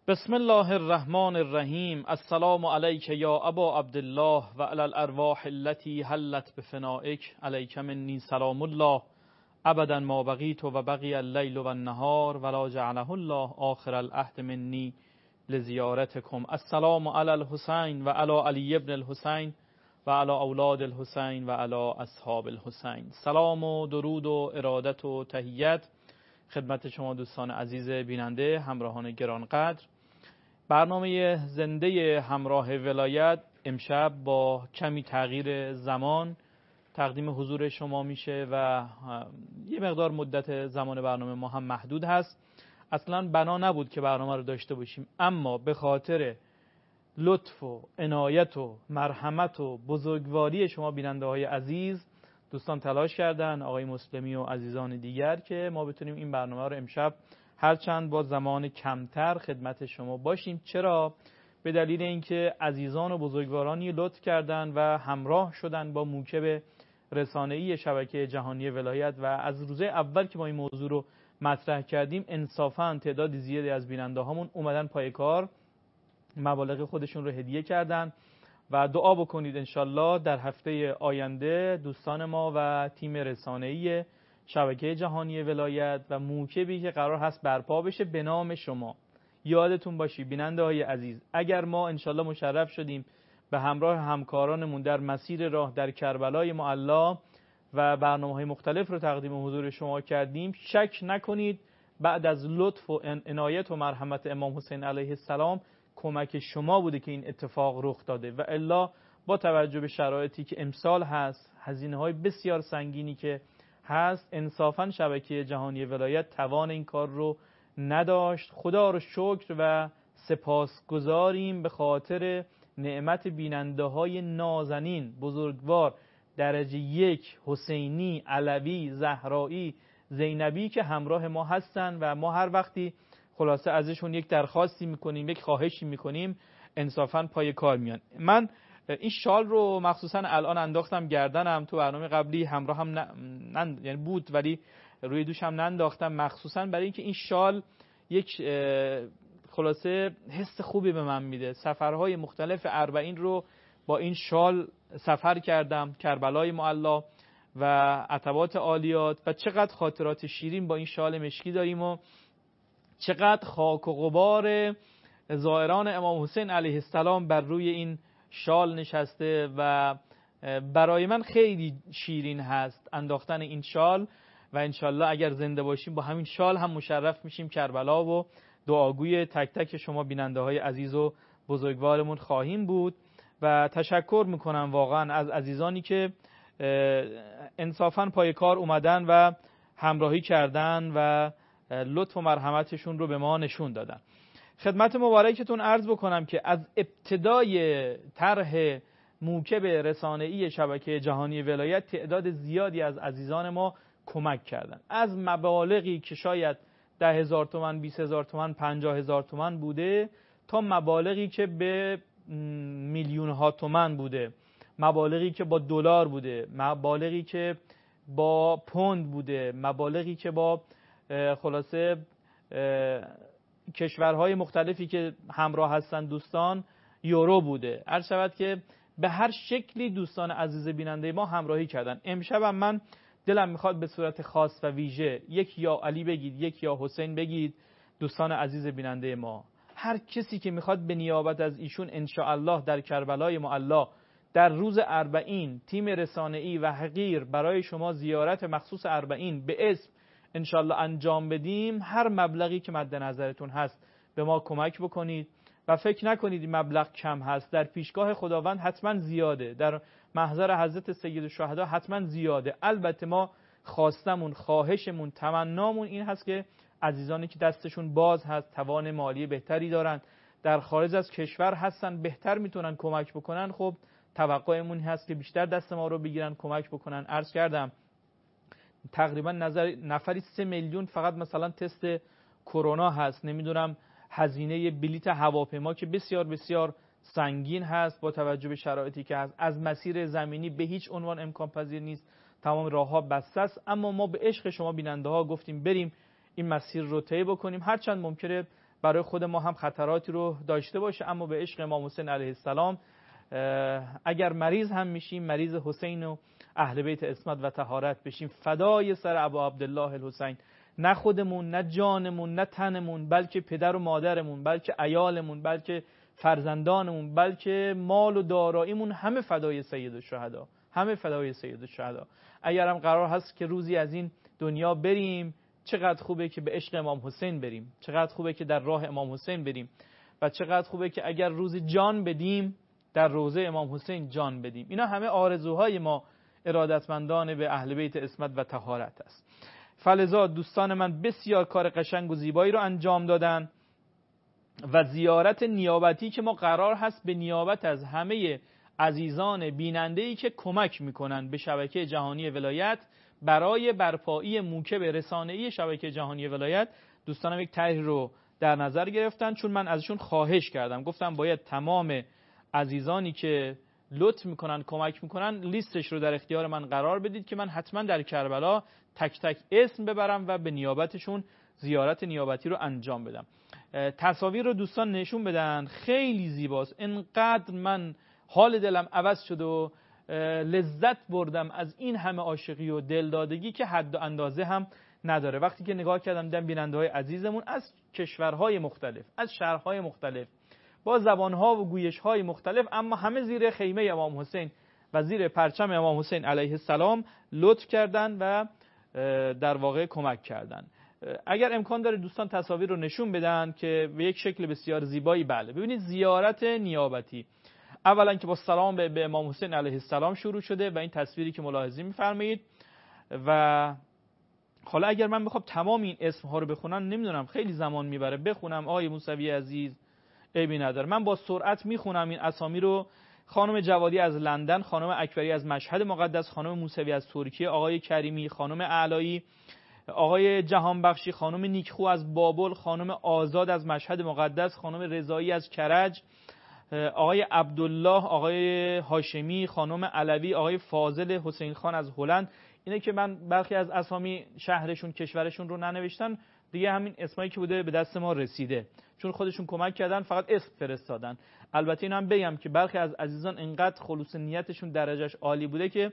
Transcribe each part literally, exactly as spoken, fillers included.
بسم الله الرحمن الرحیم. السلام علیک یا ابا عبدالله و علی الارواح التي حلت بفنائک علیک منی سلام الله ابدا ما بقیت و بقی اللیل و النهار ولا جعله الله آخر العهد منی لزیارتکم. السلام علی الحسین و علی علی ابن الحسین و علی اولاد الحسین و علی اصحاب الحسین. سلام و درود و ارادت و تحیت خدمت شما دوستان عزیز بیننده، همراهان گرانقدر. برنامه زنده همراه ولایت امشب با کمی تغییر زمان تقدیم حضور شما میشه و یه مقدار مدت زمان برنامه ما هم محدود هست. اصلا بنا نبود که برنامه رو داشته باشیم، اما به خاطر لطف و عنایت و مرحمت و بزرگواری شما بیننده های عزیز، دوستان تلاش کردن، آقای مسلمی و عزیزان دیگر، که ما بتونیم این برنامه رو امشب هرچند با زمان کمتر خدمت شما باشیم. چرا؟ به دلیل اینکه عزیزان و بزرگوارانی لطف کردن و همراه شدن با موکب رسانه‌ای شبکه جهانی ولایت و از روز اول که ما این موضوع رو مطرح کردیم انصافاً تعداد زیادی از بیننده هامون اومدن پای کار، مبالغ خودشون رو هدیه کردن و دعا بکنید انشالله در هفته آینده دوستان ما و تیم رسانه‌ای شبکه جهانی ولایت و موکبی که قرار هست برپا بشه به نام شما. یادتون باشی بیننده های عزیز، اگر ما انشالله مشرف شدیم به همراه همکارانمون در مسیر راه در کربلای معلی و برنامه‌های مختلف رو تقدیم حضور شما کردیم، شک نکنید بعد از لطف و عنایت و مرحمت امام حسین علیه السلام کمک شما بوده که این اتفاق رخ داده و الا با توجه به شرایطی که امسال هست، هزینه‌های بسیار سنگینی که هست، انصافاً شبکه جهانی ولایت توان این کار رو نداشت. خدا رو شکر و سپاسگزاریم به خاطر نعمت بیننده های نازنین بزرگوار درجه یک حسینی، علوی، زهرایی، زینبی که همراه ما هستن و ما هر وقتی خلاصه ازشون یک درخواستی میکنیم، یک خواهشی میکنیم، انصافاً پای کار میان. من این شال رو مخصوصا الان انداختم گردنم، تو برنامه قبلی همراه هم نند... یعنی بود ولی روی دوشم ننداختم، مخصوصا برای اینکه این شال یک خلاصه حس خوبی به من میده. سفرهای مختلف اربعین رو با این شال سفر کردم، کربلای معلی و عتبات عالیات، و چقدر خاطرات شیرین با این شال مشکی داریم و چقدر خاک و غبار زائران امام حسین علیه السلام بر روی این شال نشسته و برای من خیلی شیرین هست انداختن این شال و انشالله اگر زنده باشیم با همین شال هم مشرف میشیم کربلا و دعاگوی تک تک شما بیننده های عزیز و بزرگوارمون خواهیم بود. و تشکر میکنم واقعا از عزیزانی که انصافاً پای کار اومدن و همراهی کردن و لطف و مرحمتشون رو به ما نشون دادن. خدمت مبارکتون عرض بکنم که از ابتدای طرح موکب رسانه‌ای شبکه جهانی ولایت تعداد زیادی از عزیزان ما کمک کردن، از مبالغی که شاید ده هزار تومن، بیست هزار تومن، پنجاه هزار تومن بوده تا مبالغی که به میلیون ها تومن بوده، مبالغی که با دلار بوده، مبالغی که با پوند بوده، مبالغی که با خلاصه کشورهای مختلفی که همراه هستن دوستان یورو بوده. عرض شود که به هر شکلی دوستان عزیز بیننده ما همراهی کردن. امشبم من دلم میخواد به صورت خاص و ویژه یک یا علی بگید، یک یا حسین بگید، دوستان عزیز بیننده ما، هر کسی که میخواد به نیابت از ایشون انشاءالله در کربلای معلی در روز اربعین تیم رسانه‌ای و حقیر برای شما زیارت مخصوص اربعین به اسم انشالله انجام بدیم، هر مبلغی که مد نظرتون هست به ما کمک بکنید و فکر نکنید این مبلغ کم هست. در پیشگاه خداوند حتما زیاده، در محضر حضرت سید الشهدا حتما زیاده. البته ما خواستمون، خواهشمون، تمنامون این هست که عزیزانی که دستشون باز هست، توان مالی بهتری دارن، در خارج از کشور هستن، بهتر میتونن کمک بکنن، خب توقعمون هست که بیشتر دست ما رو بگیرن، کمک بکنن. عرض کردم تقریبا نظر نفری سه میلیون فقط مثلا تست کرونا هست. نمیدونم هزینه بلیت هواپیما که بسیار بسیار سنگین هست با توجه به شرایطی که هست، از مسیر زمینی به هیچ عنوان امکان پذیر نیست، تمام راه ها بسته است. اما ما به عشق شما بیننده ها گفتیم بریم این مسیر رو طی بکنیم، هرچند ممکنه برای خود ما هم خطراتی رو داشته باشه، اما به عشق امام حسین علیه السلام اگر مریض هم میشیم مریض حسین و اهل بیت عصمت و طهارت بشیم، فدای سر ابا عبدالله الحسین، نه خودمون نه جانمون نه تنمون، بلکه پدر و مادرمون، بلکه عیالمون، بلکه فرزندانمون، بلکه مال و داراییمون، همه فدای سید الشهدا، همه فدای سید الشهدا. اگر هم قرار هست که روزی از این دنیا بریم، چقدر خوبه که به عشق امام حسین بریم، چقدر خوبه که در راه امام حسین بریم و چقدر خوبه که اگر روزی جان بدیم در روضه امام حسین جان بدیم. اینا همه آرزوهای ما ارادتمندان به اهل بیت عصمت و طهارت است. فلذا دوستان من بسیار کار قشنگ و زیبایی رو انجام دادن و زیارت نیابتی که ما قرار هست به نیابت از همه عزیزان بیننده‌ای که کمک میکنن به شبکه جهانی ولایت برای برپایی موکب رسانه‌ای شبکه جهانی ولایت، دوستانم یک طرح رو در نظر گرفتن. چون من ازشون خواهش کردم، گفتم باید تمام عزیزانی که لطف میکنن کمک میکنن لیستش رو در اختیار من قرار بدید که من حتما در کربلا تک تک اسم ببرم و به نیابتشون زیارت نیابتی رو انجام بدم. تصاویر رو دوستان نشون بدن، خیلی زیباست. انقدر من حال دلم عوض شد و لذت بردم از این همه عاشقی و دلدادگی که حد و اندازه هم نداره. وقتی که نگاه کردم دیدم بیننده‌های عزیزمون از کشورهای مختلف، از شهرهای مختلف، با زبانها و گویش‌های مختلف، اما همه زیر خیمه امام حسین و زیر پرچم امام حسین علیه السلام لطف کردن و در واقع کمک کردن. اگر امکان داره دوستان تصاویر رو نشون بدن که به یک شکل بسیار زیبایی. بله ببینید زیارت نیابتی اولا که با سلام به امام حسین علیه السلام شروع شده و این تصویری که ملاحظه می‌فرمایید. و حالا اگر من بخوام تمام این اسم‌ها رو بخونم نمیدونم خیلی زمان میبره بخونم. آقای موسوی عزیز عیبی نداره، من با سرعت میخونم این اسامی رو. خانم جوادی از لندن، خانم اکبری از مشهد مقدس، خانم موسوی از ترکیه، آقای کریمی، خانم اعلایی، آقای جهانبخشی، خانم نیکخو از بابل، خانم آزاد از مشهد مقدس، خانم رضایی از کرج، آقای عبدالله، آقای هاشمی، خانم علوی، آقای فاضل حسین خان از هلند. اینه که من برخی از اسامی شهرشون کشورشون رو ننوشتن دیگه، همین اسمایی که بوده به دست ما رسیده چون خودشون کمک کردن فقط اسم فرستادن. البته این هم بگم که برخی از عزیزان انقدر خلوص نیتشون درجهش عالی بوده که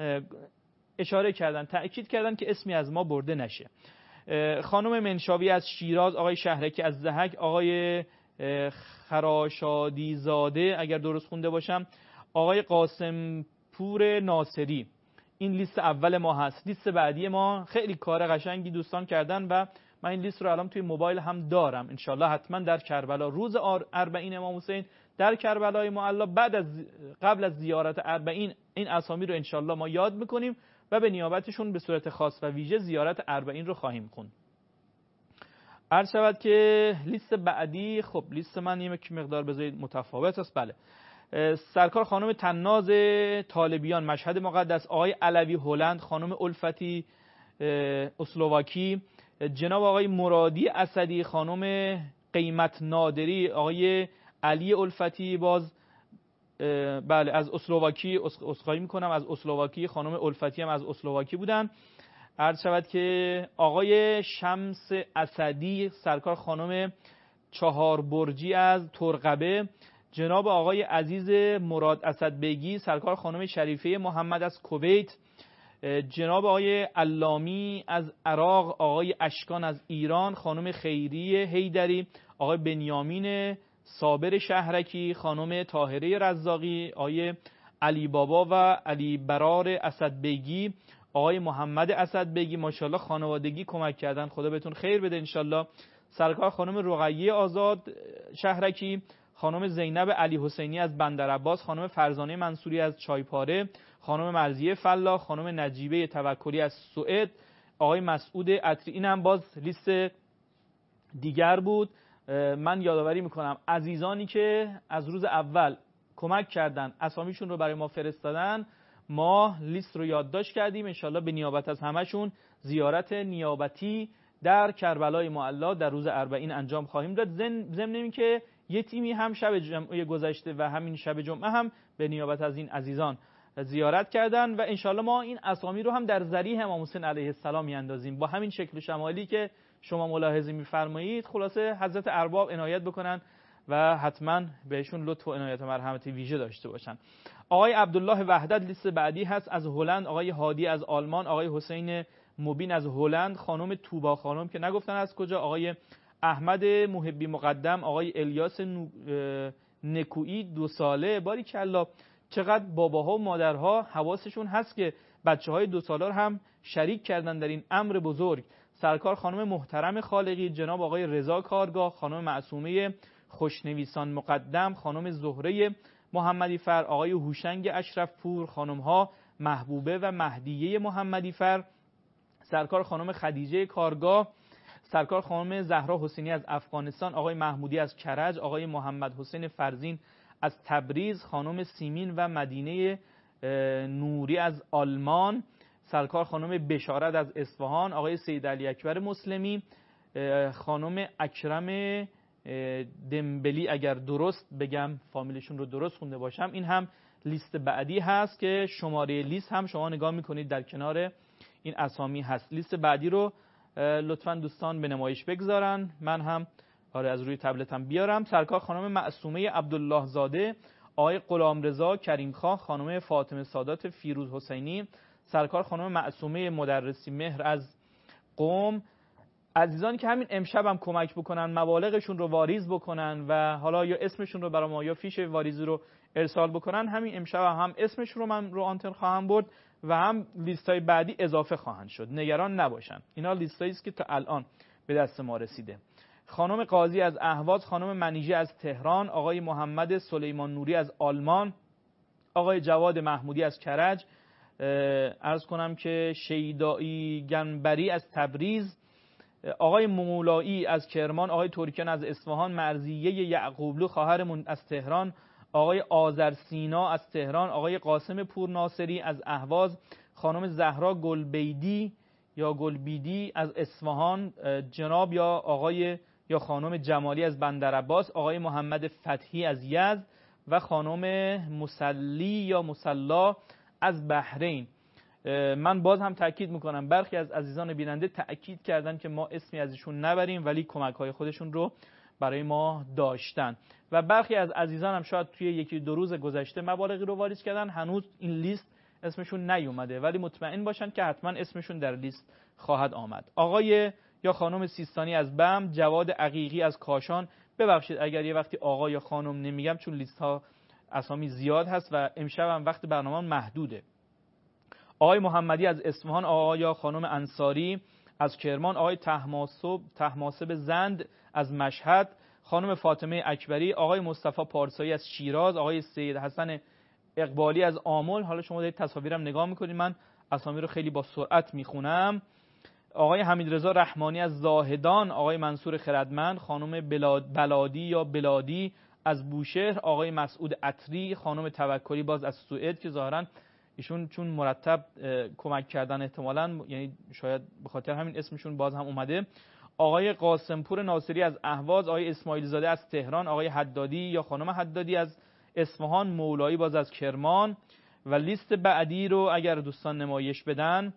اشاره کردن، تأکید کردن که اسمی از ما برده نشه. خانم منشاوی از شیراز، آقای شهرکی از ضحک، آقای خراشادی زاده اگر درست خونده باشم، آقای قاسم پور ناصری. این لیست اول ما هست. لیست بعدی ما خیلی کار قشنگی دوستان کردن و من این لیست رو الان توی موبایل هم دارم. انشالله حتما در کربلا روز اربعین امام حسین در کربلای معلی بعد از قبل از زیارت اربعین این اسامی رو انشالله ما یاد میکنیم و به نیابتشون به صورت خاص و ویژه زیارت اربعین رو خواهیم خوند. عرض شود که لیست بعدی، خب لیست من یه مقدار بذارید متفاوت است. بله، سرکار خانم تناز طالبیان مشهد مقدس، آقای علوی هلند، خانم الفتی اسلواکی، جناب آقای مرادی اسدی، خانم قیمت نادری، آقای علی الفتی باز بله از اسلواکی، اسخایی میکنم از اسلواکی، خانم الفتی هم از اسلواکی بودن. عرض شود که آقای شمس اسدی سرکار خانم چهار برجی از ترقبه، جناب آقای عزیز مراد اسد بیگی سرکار خانم شریفه محمد از کویت، جناب آقای علامی از عراق، آقای اشکان از ایران، خانم خیریه هیدری، آقای بنیامین صابر شهرکی، خانم طاهره رزاقی، آقای علی بابا و علی برار اسد بیگی، آقای محمد اسد بیگی. ماشاءالله خانوادگی کمک کردن، خدا بهتون خیر بده انشالله. سرکار خانم رقیه آزاد شهرکی، خانم زینب علی حسینی از بندر عباس، خانم فرزانه منصوری از چایپاره، خانم مرضیه فلاح، خانم نجیبه توکلی از سوئد، آقای مسعود عطری. این هم باز لیست دیگر بود. من یادآوری میکنم عزیزانی که از روز اول کمک کردن اسامیشون رو برای ما فرستادن، ما لیست رو یادداشت کردیم. انشالله به نیابت از همشون زیارت نیابتی در کربلای معلی در روز اربعین انجام خواهیم داد. ضمن این که یه تیمی هم شب جمعه گذشته و همین شب جمعه هم به نیابت از این عزیزان زیارت کردن و انشالله ما این اسامی رو هم در ضریح امام حسین علیه السلام میاندازیم با همین شکل و شمالی که شما ملاحظه می‌فرمایید، خلاصه حضرت ارباب عنایت بکنن و حتما بهشون لطف و عنایت و مرحمت ویژه داشته باشن. آقای عبدالله وحدت لیست بعدی هست از هلند، آقای هادی از آلمان، آقای حسین مبین از هلند، خانم توبا خانم که نگفتن از کجا، آقای احمد محبی مقدم، آقای الیاس نکویی دو ساله. باریکلا، چقدر باباها و مادرها حواسشون هست که بچه‌های دو ساله رو هم شریک کردن در این امر بزرگ. سرکار خانم محترم خالقی، جناب آقای رضا کارگاه، خانم معصومه خوشنویسان مقدم، خانم زهره محمدی فر، آقای هوشنگ اشرف پور، خانم‌ها محبوبه و مهدیه محمدی فر، سرکار خانم خدیجه کارگاه، سرکار خانم زهرا حسینی از افغانستان، آقای محمودی از کرج، آقای محمد حسین فرزین از تبریز، خانم سیمین و مدینه نوری از آلمان، سرکار خانم بشارت از اصفهان، آقای سید علی اکبر مسلمی، خانم اکرم دمبلی اگر درست بگم فامیلشون رو درست خونده باشم. این هم لیست بعدی هست که شماره لیست هم شما نگاه میکنید در کنار این اسامی هست. لیست بعدی رو لطفاً دوستان به نمایش بگذارن، من هم آره از روی تبلتم بیارم. سرکار خانم معصومه عبدالله زاده، آقای غلامرضا کریم خان، خانم فاطمه سادات فیروز حسینی، سرکار خانم معصومه مدرسی مهر از قم. عزیزانی که همین امشب هم کمک بکنن، مبالغشون رو واریز بکنن و حالا یا اسمشون رو برای ما یا فیش واریزی رو ارسال بکنن، همین امشب هم, هم اسمشون رو من رو آنتن خواهم برد و هم لیستای بعدی اضافه خواهند شد. نگران نباشن، اینا لیستایی است که تا الان به دست ما رسیده. خانم قاضی از اهواز، خانم منیژه از تهران، آقای محمد سلیمان نوری از آلمان، آقای جواد محمودی از کرج، عرض کنم که شیدایی گنبری از تبریز، آقای مولایی از کرمان، آقای ترکیان از اصفهان، مرزیه یعقوبلو خواهرمون از تهران، آقای آذرسینا از تهران، آقای قاسم پور ناصری از اهواز، خانم زهرا گلبیدی یا گلبیدی از اصفهان، جناب یا آقای یا خانم جمالی از بندرعباس، آقای محمد فتحی از یزد و خانم مسلی یا مسلا از بحرین. من باز هم تأکید میکنم برخی از عزیزان بیننده تأکید کردن که ما اسمی از ایشون نبریم، ولی کمک های خودشون رو برای ما داشتن و برخی از عزیزان هم شاید توی یکی دو روز گذشته مبالغی رو واریز کردن، هنوز این لیست اسمشون نیومده، ولی مطمئن باشن که حتما اسمشون در لیست خواهد آمد. آقای یا خانم سیستانی از بم، جواد عقیقی از کاشان. ببخشید اگر یه وقتی آقا یا خانم نمیگم چون لیست ها اسامی زیاد هست و امشب هم وقت برنامه محدوده. آقای محمدی از اصفهان، آقای یا خانم انصاری از کرمان، آقای طهماسب طهماسب زند از مشهد، خانم فاطمه اکبری، آقای مصطفی پارسایی از شیراز، آقای سید حسن اقبالی از آمل. حالا شما دارید تصاویرم نگاه میکنید، من اسامی رو خیلی با سرعت میخونم. آقای حمیدرضا رحمانی از زاهدان، آقای منصور خردمند، خانم بلاد بلادی یا بلادی از بوشهر، آقای مسعود عطری، خانم توکلی باز از سوئد که ظاهرا ایشون چون مرتب کمک کردن احتمالاً یعنی شاید به خاطر همین اسمشون باز هم اومده، آقای قاسمپور ناصری از اهواز، آقای اسماعیل زاده از تهران، آقای حدادی یا خانم حدادی از اصفهان، مولایی باز از کرمان. و لیست بعدی رو اگر دوستان نمایش بدن،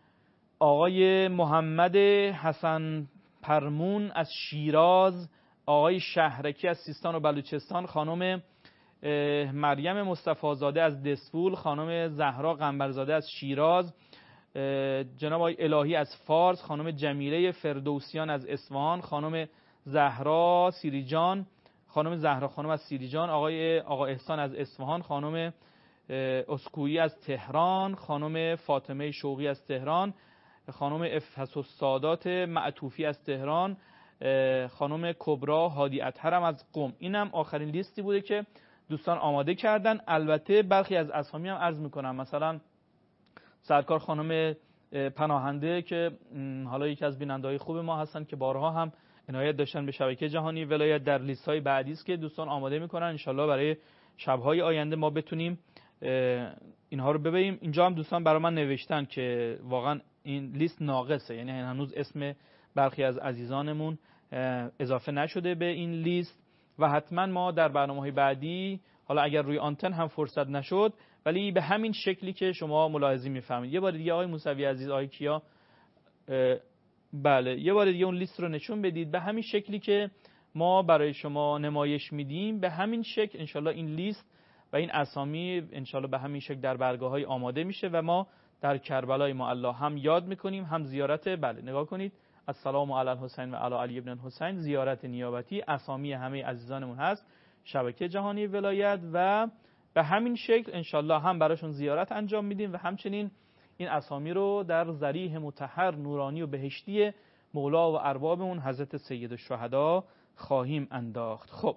آقای محمد حسن پرمون از شیراز، آقای شهرکی از سیستان و بلوچستان، خانم مریم مصطفی زاده از دسفول، خانم زهرا قنبرزاده از شیراز، جناب آقای الهی از فارس، خانم جمیله فردوسیان از اصفهان، خانم زهرا سیریجان، خانم زهرا خانم از سیریجان، آقای آقا احسان از اصفهان، خانم اسکویی از تهران، خانم فاطمه شوقی از تهران، خانم افحص السادات معطوفی از تهران، خانم کبرا هادی اطهرم از قم. اینم آخرین لیستی بوده که دوستان آماده کردن. البته برخی از اسامی هم عرض میکنم، مثلا سرکار خانم پناهنده که حالا یکی از بیننده‌های خوب ما هستن که بارها هم عنایت داشتن به شبکه جهانی ولایت، در لیست‌های بعدی است که دوستان آماده میکنن، انشالله برای شب‌های آینده ما بتونیم اینها رو ببینیم. اینجا هم دوستان برای من نوشتن که واقعا این لیست ناقصه، یعنی هنوز اسم برخی از عزیزانمون اضافه نشده به این لیست و حتما ما در برنامه‌های بعدی، حالا اگر روی آنتن هم فرصت نشد، ولی به همین شکلی که شما ملاحظه می‌فرمایید. یه بار دیگه آقای موسوی عزیز، آقای کیا بله یه بار دیگه اون لیست رو نشون بدید به همین شکلی که ما برای شما نمایش میدیم، به همین شکل انشالله این لیست و این اسامی انشالله به همین شکل در برگاه های آماده میشه و ما در کربلای معلی هم یاد میکنیم هم زیارت. بله نگاه کنید، السلام علی الحسین و علی علی ابن الحسین، زیارت نیابتی، اسامی همه عزیزانمون هست، شبکه جهانی ولایت، و به همین شکل انشالله هم براشون زیارت انجام میدیم و همچنین این اسامی رو در ضریح مطهر نورانی و بهشتی مولا و اربابمون حضرت سید الشهدا خواهیم انداخت. خب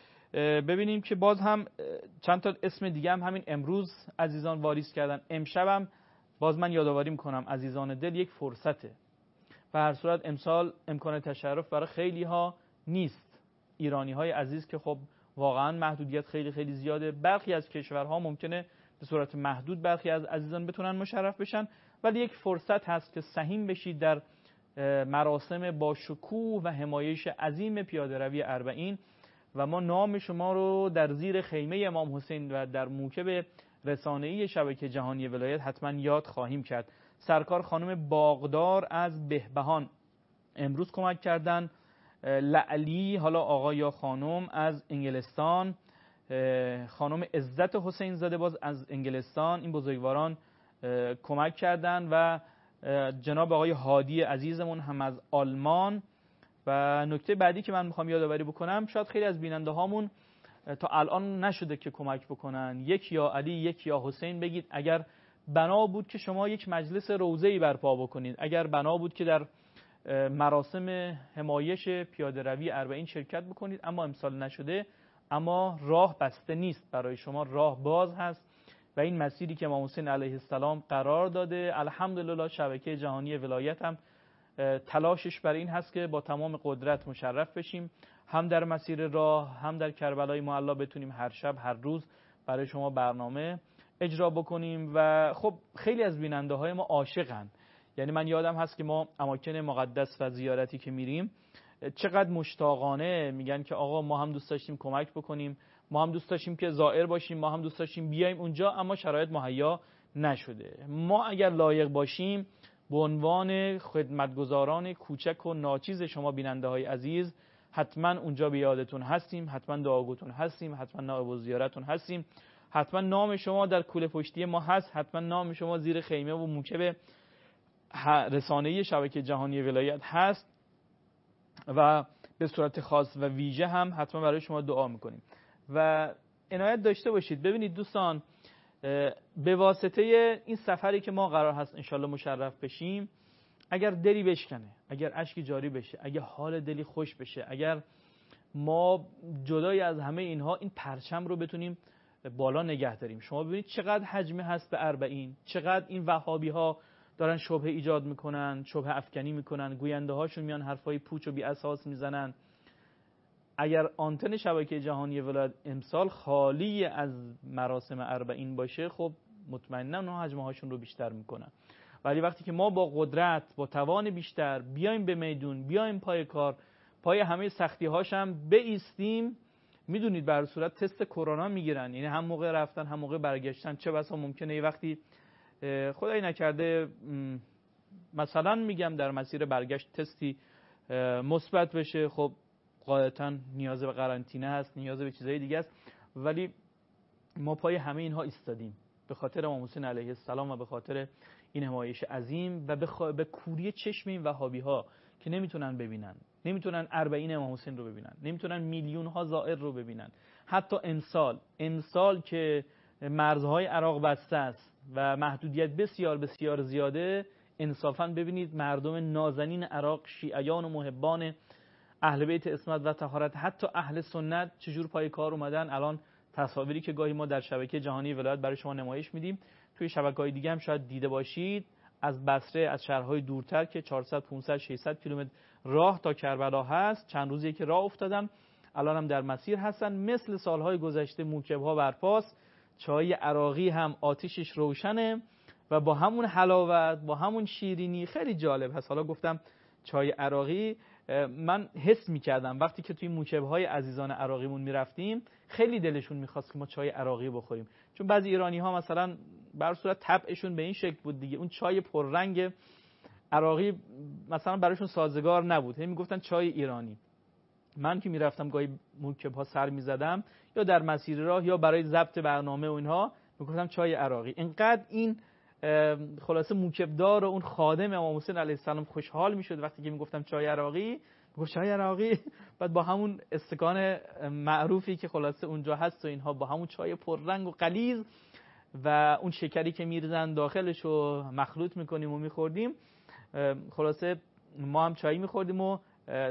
ببینیم که باز هم چند تا اسم دیگه هم همین امروز عزیزان واریز کردن. امشبم باز من یادآوری میکنم عزیزان دل، یک فرصته. به هر صورت امسال امکان تشرف برای خیلی ها نیست، ایرانی های عزیز که خب واقعا محدودیت خیلی خیلی زیاده. برخی از کشورها ممکنه به صورت محدود برخی از عزیزان بتونن مشرف بشن، ولی یک فرصت هست که سهیم بشید در مراسم با شکوه و حمایش عظیم پیاده روی اربعین و ما نام شما رو در زیر خیمه امام حسین و در موکب رسانه‌ای شبکه جهانی ولایت حتما یاد خواهیم کرد. سرکار خانم باغدار از بهبهان امروز کمک کردن، لعلی حالا آقا یا خانم از انگلستان، خانم عزت حسین زاده باز از انگلستان، این بزرگواران کمک کردن و جناب آقای هادی عزیزمون هم از آلمان. و نکته بعدی که من میخوام یادآوری بکنم، شاید خیلی از بیننده هامون تا الان نشده که کمک بکنن، یک یا علی یک یا حسین بگید. اگر بنا بود که شما یک مجلس روضه‌ای برپا بکنید، اگر بنا بود که در مراسم حمایش پیاده روی اربعین شرکت بکنید، اما امسال نشده، اما راه بسته نیست، برای شما راه باز هست و این مسیری که امام حسین علیه السلام قرار داده، الحمدلله شبکه جهانی ولایت هم تلاشش بر این هست که با تمام قدرت مشرف بشیم، هم در مسیر راه هم در کربلای معلی بتونیم هر شب هر روز برای شما برنامه اجرا بکنیم. و خب خیلی از بیننده های ما عاشقن، یعنی من یادم هست که ما اماکن مقدس و زیارتی که میریم چقدر مشتاقانه میگن که آقا ما هم دوست داشتیم کمک بکنیم، ما هم دوست داشتیم که زائر باشیم، ما هم دوست داشتیم بیایم اونجا، اما شرایط مهیا نشده. ما اگر لایق باشیم به عنوان خدمتگزاران کوچک و ناچیز شما بیننده های عزیز حتما اونجا به یادتون هستیم، حتما دعاگوتون هستیم، حتما نائب الزیارتون هستیم، حتما نام شما در کوله پشتی ما هست، حتما نام شما زیر خیمه و موکب رسانه‌ای شبکه جهانی ولایت هست و به صورت خاص و ویژه هم حتما برای شما دعا میکنیم. و عنایت داشته باشید، ببینید دوستان، به واسطه این سفری که ما قرار هست انشالله مشرف بشیم، اگر دلی بشکنه، اگر اشکی جاری بشه، اگر حال دلی خوش بشه، اگر ما جدای از همه اینها این پرچم رو بتونیم بالا نگه داریم. شما ببینید چقدر حجمه هست به اربعین، چقدر این وهابی ها دارن شبهه ایجاد میکنن، شبهه افکنی میکنن، گوینده هاشون میان حرفای پوچ و بی اساس میزنن. اگر آنتن شبکه جهانی ولایت امسال خالی از مراسم اربعین باشه، خب مطمئنا اونها حجمه هاشون رو بیشتر میکنن. ولی وقتی که ما با قدرت، با توان بیشتر بیایم به میدون، بیایم پای کار، پای همه سختی هاشم بایستیم، میدونید به هر صورت تست کرونا میگیرن، یعنی هم موقع رفتن هم موقع برگشتن. چه بسا ممکنه یه وقتی خدایی نکرده مثلا میگم در مسیر برگشت تستی مثبت بشه، خب قاعدتا نیاز به قرنطینه هست، نیاز به چیزای دیگه است. ولی ما پای همه اینها ایستادیم به خاطر امام حسین علیه السلام و به خاطر این حمایش عظیم و به, خوا... به کوری چشم این وهابی ها که نمیتونن ببینن، نمیتونن اربعین امام حسین رو ببینن، نمیتونن میلیون ها زائر رو ببینن. حتی امسال امسال که مرزهای عراق بسته است و محدودیت بسیار بسیار زیاده، انصافا ببینید مردم نازنین عراق، شیعیان و محبان اهل بیت عصمت و طهارت، حتی اهل سنت چجور پای کار اومدن. الان تصاویری که گاهی ما در شبکه جهانی ولایت برای شما نمایش میدیم، توی شبکه‌های دیگه هم شاید دیده باشید، از بصره، از شهرهای دورتر که چهارصد پانصد ششصد کیلومتر راه تا کربلا هست، چند روزی که راه افتادن، الان هم در مسیر هستن. مثل سالهای گذشته موکب‌ها برپاست، چای عراقی هم آتیشش روشنه و با همون حلاوت، با همون شیرینی خیلی جالب هست. حالا گفتم چای عراقی، من حس می‌کردم وقتی که توی موکب‌های عزیزان عراقیمون می‌رفتیم خیلی دلشون می‌خواست که ما چای عراقی بخوریم، چون بعضی ایرانی‌ها مثلا بر صورت طبعشون به این شکل بود دیگه، اون چای پررنگ عراقی مثلا براشون سازگار نبود، هی میگفتن چای ایرانی. من که میرفتم گاهی موکب ها سر میزدم یا در مسیر راه یا برای ضبط برنامه و اینها میگفتم چای عراقی. اینقدر این خلاصه موکبدار و اون خادم امام حسین علیه السلام خوشحال میشد وقتی که میگفتم چای عراقی، میگفت چای عراقی، بعد با همون استکان معروفی که خلاصه اونجا هست و اینها، با همون چای پررنگ و غلیظ و اون شکری که میریزن داخلش رو مخلوط میکنیم و میخوردیم، خلاصه ما هم چای میخوردیم و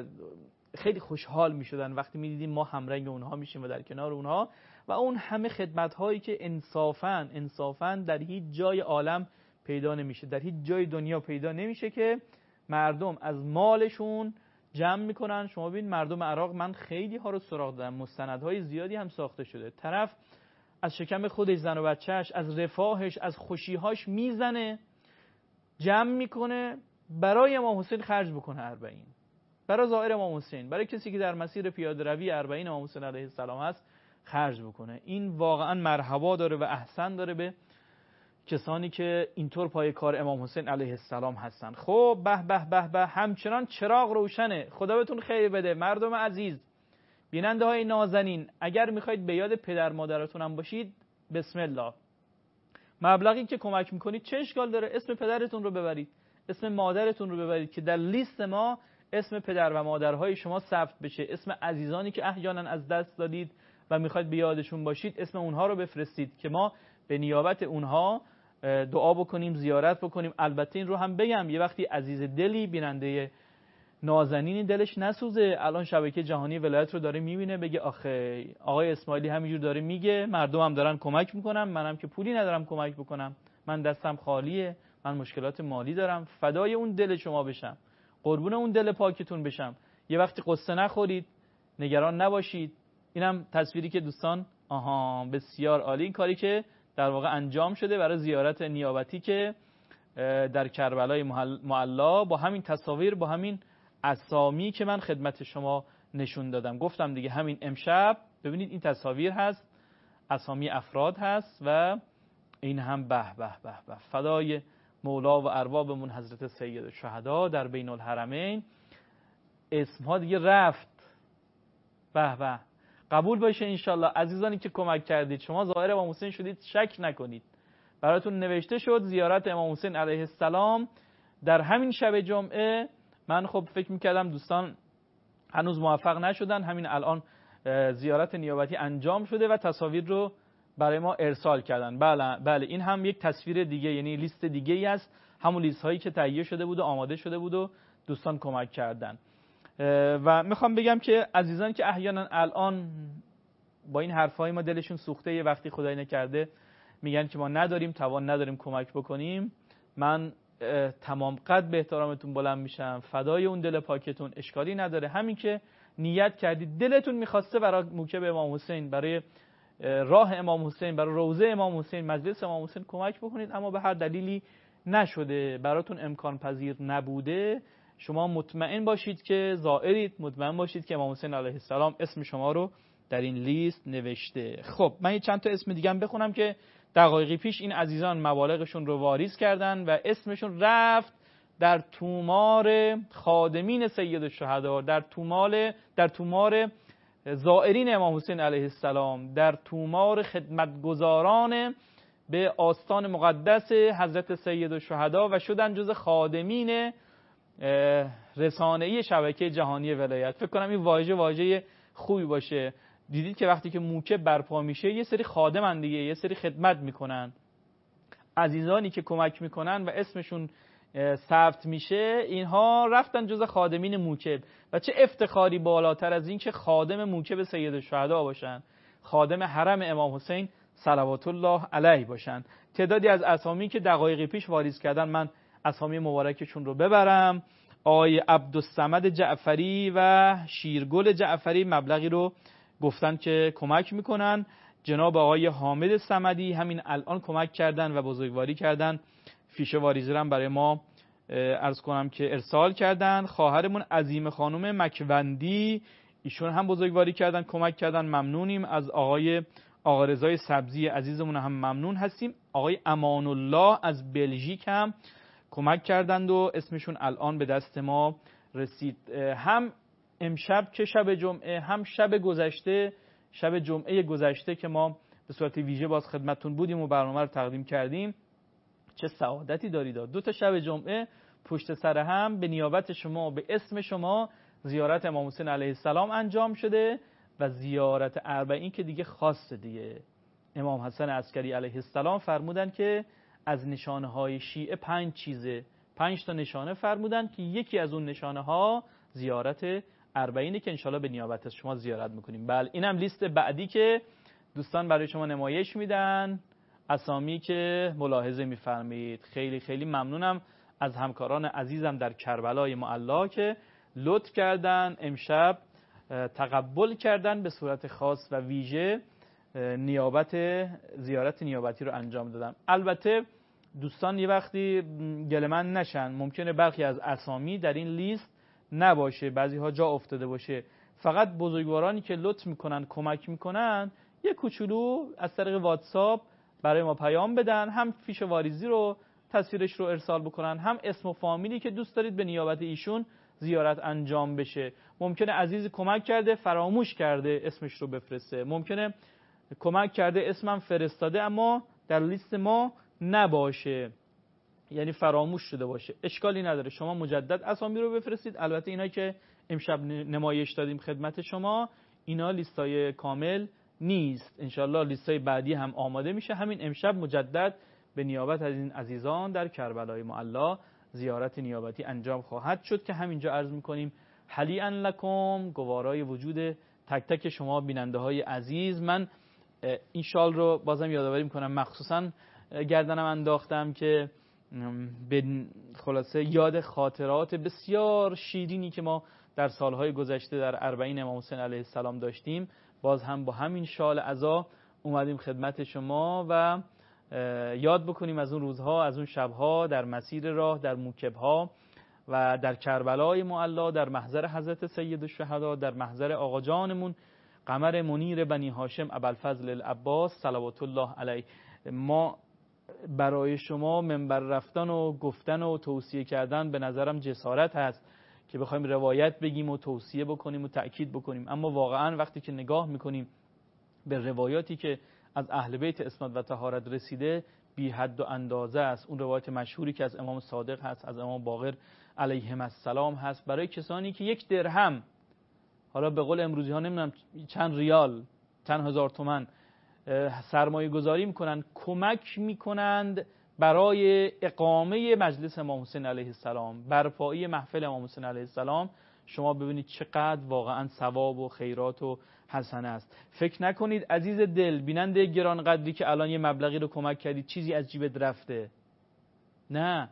خیلی خوشحال میشدن وقتی میدیدیم ما همرنگ اونها میشیم و در کنار اونها. و اون همه خدمت هایی که انصافاً انصافاً در هیچ جای عالم پیدا نمیشه، در هیچ جای دنیا پیدا نمیشه که مردم از مالشون جمع میکنن. شما ببین مردم عراق، من خیلی ها رو سراغ دادم، مستندهای زیادی هم ساخته شده، طرف از شکم خودش، زن و بچهش، از رفاهش، از خوشیهاش میزنه، جمع میکنه برای امام حسین خرج بکنه اربعین، برای زائر امام حسین، برای کسی که در مسیر پیاده روی اربعین امام حسین علیه السلام هست خرج بکنه. این واقعا مرحبا داره و احسن داره به کسانی که اینطور پای کار امام حسین علیه السلام هستن. خب به به به به، همچنان چراغ روشنه. خدا بهتون خیر بده مردم عزیز، بیننده های نازنین. اگر میخواید به یاد پدر مادرتون هم باشید، بسم الله، مبلغی که کمک میکنید چه اشکال داره؟ اسم پدرتون رو ببرید، اسم مادرتون رو ببرید که در لیست ما اسم پدر و مادرهای شما ثبت بشه، اسم عزیزانی که احیانا از دست دادید و میخواید به یادشون باشید اسم اونها رو بفرستید که ما به نیابت اونها دعا بکنیم، زیارت بکنیم. البته این رو هم بگم، یه وقتی عزیز دلی، بیننده نازنینی دلش نسوزه، الان شبکه جهانی ولایت رو داره میبینه، بگه آخه آقای اسماعیلی همینجور داره میگه، مردم هم دارن کمک میکنم، منم که پولی ندارم کمک بکنم، من دستم خالیه، من مشکلات مالی دارم، فدای اون دل شما بشم، قربون اون دل پاکتون بشم. یه وقتی قصه نخورید، نگران نباشید. اینم تصویری که دوستان، آها بسیار عالی، این کاری که در واقع انجام شده برای زیارت نیابتی که در کربلای معلا، با همین تصاویر، با همین اسامی که من خدمت شما نشون دادم. گفتم دیگه همین امشب ببینید این تصاویر هست، اسامی افراد هست و این هم به به به به، فدای مولا و اربابمون حضرت سید الشهدا در بین الحرمین. اسم ها دیگه رفت. به به، قبول باشه انشالله. عزیزانی که کمک کردید، شما ظاهر امام حسین شدید، شک نکنید، براتون نوشته شد زیارت امام حسین علیه السلام در همین شب جمعه. من خب فکر میکردم دوستان هنوز موفق نشدن، همین الان زیارت نیابتی انجام شده و تصاویر رو برای ما ارسال کردن. بله بله، این هم یک تصویر دیگه، یعنی لیست دیگه ای است، همون لیست هایی که تهیه شده بود و آماده شده بود و دوستان کمک کردن. و میخوام بگم که عزیزان که احیانا الان با این حرفای ما دلشون سوخته، یه وقتی خدای نکرده میگن که ما نداریم توان، نداریم کمک بکنیم، من تمام قد به احترامتون بلند میشم، فدای اون دل پاکتون، اشکالی نداره. همین که نیت کردید، دلتون میخواسته برای موکب امام حسین، برای راه امام حسین، برای روضه امام حسین، مجلس امام حسین کمک بکنید، اما به هر دلیلی نشده، براتون امکان پذیر نبوده، شما مطمئن باشید که زائرید، مطمئن باشید که امام حسین علیه السلام اسم شما رو در این لیست نوشته. خب من یه چند تا اسم دیگه هم بخونم که دقایقی پیش این عزیزان مبالغشون رو واریز کردن و اسمشون رفت در تومار خادمین سید الشهدا، در تومار در تومار زائرین امام حسین علیه السلام، در تومار خدمتگزاران به آستان مقدس حضرت سید الشهدا و شدن جز خادمین رسانه‌ای شبکه جهانی ولایت. فکر کنم این واژه واژه خوبی باشه. دیدید که وقتی که موکب برپا میشه یه سری خادمن دیگه، یه سری خدمت میکنن، عزیزانی که کمک میکنن و اسمشون ثبت میشه، اینها رفتن جز خادمین موکب. و چه افتخاری بالاتر از این که خادم موکب سید الشهدا باشن، خادم حرم امام حسین صلوات الله علیه باشن. تعدادی از اسامی که دقایقی پیش واریز کردن، من اسامی مبارکشون رو ببرم. آقای عبدالصمد جعفری و شیرگل جعفری مبلغی رو گفتن که کمک میکنن. جناب آقای حامد صمدی همین الان کمک کردن و بزرگواری کردن، فیش واریزی رو برای ما عرض کنم که ارسال کردن. خواهرمون عظیم خانم مکوندی، ایشون هم بزرگواری کردن، کمک کردن، ممنونیم. از آقای آقا رضای سبزی عزیزمون هم ممنون هستیم. آقای امان الله از بلژیک هم کمک کردند و اسمشون الان به دست ما رسید. هم امشب که شب جمعه، هم شب گذشته، شب جمعه گذشته که ما به صورت ویژه باز خدمتتون بودیم و برنامه رو تقدیم کردیم، چه سعادتی دارید. دو تا شب جمعه پشت سر هم به نیابت شما، به اسم شما زیارت امام حسین علیه السلام انجام شده و زیارت اربعین که دیگه خاصه دیگه. امام حسن عسکری علیه السلام فرمودن که از نشانه های شیعه پنج چیزه، پنج تا نشانه فرمودن که یکی از اون نشانه ها زیارت اربعینه که انشالله به نیابت از شما زیارت میکنیم. بله اینم لیست بعدی که دوستان برای شما نمایش میدن، اسامی که ملاحظه میفرمایید. خیلی خیلی ممنونم از همکاران عزیزم در کربلای معلا که لطف کردن امشب تقبل کردن به صورت خاص و ویژه نیابت زیارت نیابتی رو انجام دادن. البته دوستان یه وقتی گله‌مند نشن، ممکنه برخی از اسامی در این لیست نباشه، بعضی ها جا افتاده باشه. فقط بزرگوارانی که لطف میکنن کمک میکنن یه کوچولو از طریق واتساپ برای ما پیام بدن، هم فیش واریزی رو تصویرش رو ارسال بکنن، هم اسم و فامیلی که دوست دارید به نیابت ایشون زیارت انجام بشه. ممکنه عزیزی کمک کرده فراموش کرده اسمش رو بفرسته، ممکنه کمک کرده اسمم فرستاده اما در لیست ما نباشه، یعنی فراموش شده باشه. اشکالی نداره، شما مجدد اسامی رو بفرستید. البته اینا که امشب نمایش دادیم خدمت شما اینا لیستای کامل نیست، انشالله لیستای بعدی هم آماده میشه. همین امشب مجدد به نیابت از این عزیزان در کربلای معلا زیارت نیابتی انجام خواهد شد که همینجا عرض میکنیم حلیئا لکم، گوارای وجود تک تک شما بیننده های عزیز. من این شال رو بازم یادآوری میکنم، مخصوصا گردنم انداختم که به خلاصه یاد خاطرات بسیار شیرینی که ما در سالهای گذشته در اربعین امام حسین علیه السلام داشتیم، باز هم با همین شال عزا اومدیم خدمت شما و یاد بکنیم از اون روزها، از اون شبها در مسیر راه، در موکبها و در کربلای معلا، در محضر حضرت سید الشهدا، در محضر آقا جانمون قمر منیر بنی هاشم ابوالفضل العباس صلوات الله علیه. ما برای شما منبر رفتن و گفتن و توصیه کردن به نظرم جسارت هست که بخوایم روایت بگیم و توصیه بکنیم و تأکید بکنیم، اما واقعا وقتی که نگاه میکنیم به روایاتی که از اهل بیت اسمت و طهارت رسیده بی حد و اندازه است. اون روایت مشهوری که از امام صادق هست، از امام باقر علیهم السلام هست، برای کسانی که یک درهم، حالا به قول امروزی ها نمیدونم چند ریال، چند هزار تومان سرمایه گذاری میکنند، کمک میکنند برای اقامه مجلس امام حسین علیه السلام، برپایی محفل امام حسین علیه السلام. شما ببینید چقدر واقعا ثواب و خیرات و حسنه است. فکر نکنید عزیز دل، بیننده گرانقدری که الان یه مبلغی رو کمک کردید چیزی از جیبت رفته. نه،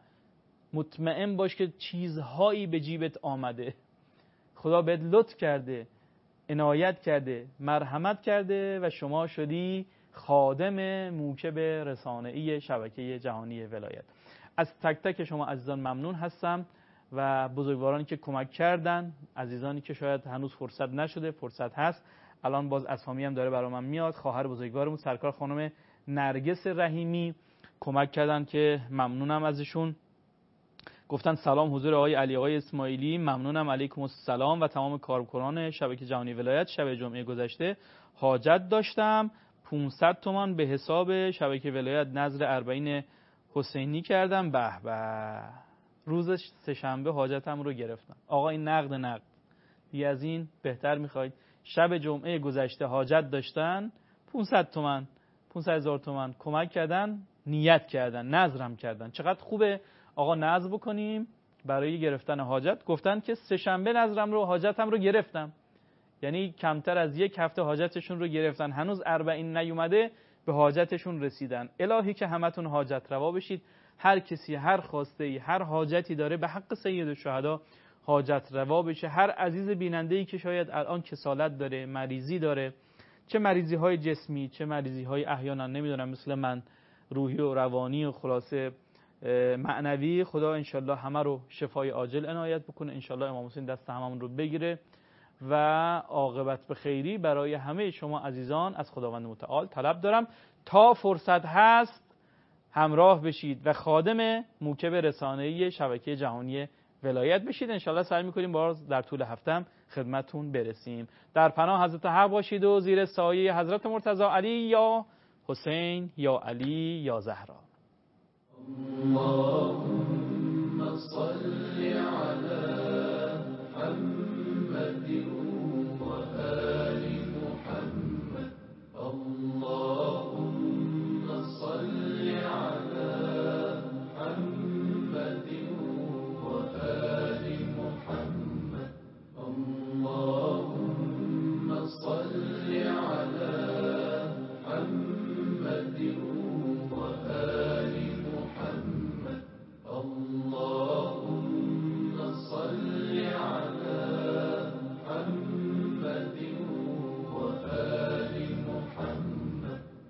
مطمئن باش که چیزهایی به جیبت آمده. خدا بهت لطف کرده، عنایت کرده، مرحمت کرده و شما شدی خادم موکب رسانه‌ای شبکه جهانی ولایت. از تک تک شما عزیزان ممنون هستم و بزرگوارانی که کمک کردن، عزیزانی که شاید هنوز فرصت نشده، فرصت هست. الان باز اسامی هم داره برای من میاد. خواهر بزرگوارمون سرکار خانم نرگس رحیمی کمک کردن که ممنونم ازشون. گفتن سلام حضور آقای علی آقای اسماعیلی، ممنونم، علیکم السلام و تمام کارکنان شبکه جهانی ولایت. شب جمعه گذشته حاجت داشتم، پانصد تومان به حساب شبکه ولایت نظر اربعین حسینی کردم. به به، روز سه‌شنبه حاجتم رو گرفتم. آقا این نقد نقد دیگه از این بهتر میخواید؟ شب جمعه گذشته حاجت داشتن، پانصد تومان، پانصد هزار تومان کمک کردن، نیت کردن، نظرم کردن. چقدر خوبه آقا نظر بکنیم برای گرفتن حاجت. گفتن که سه شنبه نظرم رو حاجتم رو گرفتم، یعنی کمتر از یک هفته حاجتشون رو گرفتن، هنوز اربعین نیومده به حاجتشون رسیدن. الهی که همتون حاجت روا بشید، هر کسی هر خواسته ای هر حاجتی داره به حق سید الشهدا حاجت روا بشه. هر عزیز بیننده ای که شاید الان کسالت داره، مریضی داره، چه مریضی های جسمی چه مریضی های احیانا نمیدونم مثل من روحی و روانی و خلاصه معنوی، خدا انشالله همه رو شفای عاجل عنایت بکنه. انشالله امام حسین دست هممون رو بگیره و عاقبت به خیری برای همه شما عزیزان از خداوند متعال طلب دارم. تا فرصت هست همراه بشید و خادم موکب رسانه‌ای شبکه جهانی ولایت بشید. انشالله سعی میکنیم باز در طول هفتم خدمتتون برسیم. در پناه حضرت حق باشید و زیر سایه حضرت مرتضی علی یا حسین یا علی یا زهرا. اللهم صل